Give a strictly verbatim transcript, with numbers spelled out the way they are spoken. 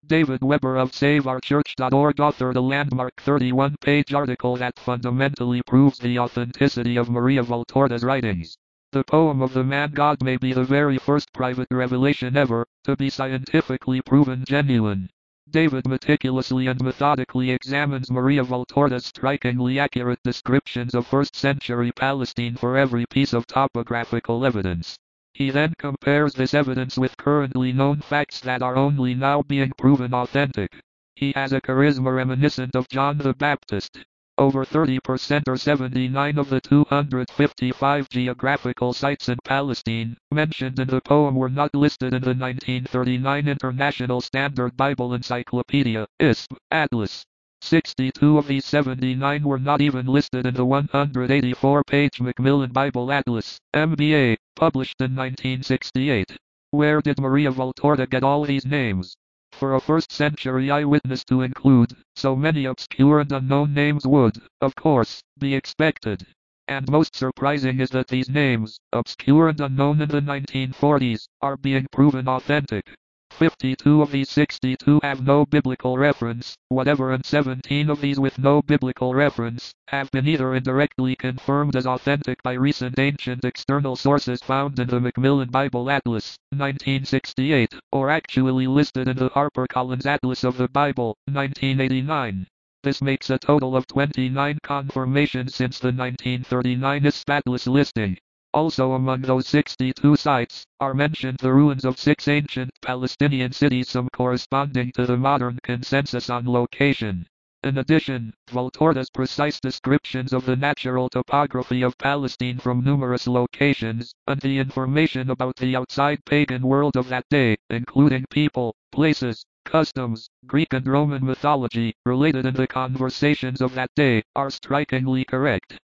David Weber of Save Our Church dot org authored a landmark thirty-one page article that fundamentally proves the authenticity of Maria Valtorta's writings. The poem of the man God may be the very first private revelation ever to be scientifically proven genuine. David meticulously and methodically examines Maria Valtorta's strikingly accurate descriptions of first century Palestine for every piece of topographical evidence. He then compares this evidence with currently known facts that are only now being proven authentic. He has a charisma reminiscent of John the Baptist. Over thirty percent or seventy-nine of the two hundred fifty-five geographical sites in Palestine mentioned in the poem were not listed in the nineteen thirty-nine International Standard Bible Encyclopedia, I S B, Atlas. sixty-two of these seventy-nine were not even listed in the one hundred eighty-four page Macmillan Bible Atlas, M B A, published in nineteen sixty-eight. Where did Maria Valtorta get all these names? For a first century eyewitness to include so many obscure and unknown names would, of course, be expected. And most surprising is that these names, obscure and unknown in the nineteen forties, are being proven authentic. fifty-two of these sixty-two have no biblical reference, whatever, and seventeen of these with no biblical reference have been either indirectly confirmed as authentic by recent ancient external sources found in the Macmillan Bible Atlas, nineteen sixty-eight, or actually listed in the HarperCollins Atlas of the Bible, nineteen eighty-nine. This makes a total of twenty-nine confirmations since the nineteen thirty-nine I S B Atlas listing. Also among those sixty-two sites, are mentioned the ruins of six ancient Palestinian cities, some corresponding to the modern consensus on location. In addition, Valtorta's precise descriptions of the natural topography of Palestine from numerous locations, and the information about the outside pagan world of that day, including people, places, customs, Greek and Roman mythology, related in the conversations of that day, are strikingly correct.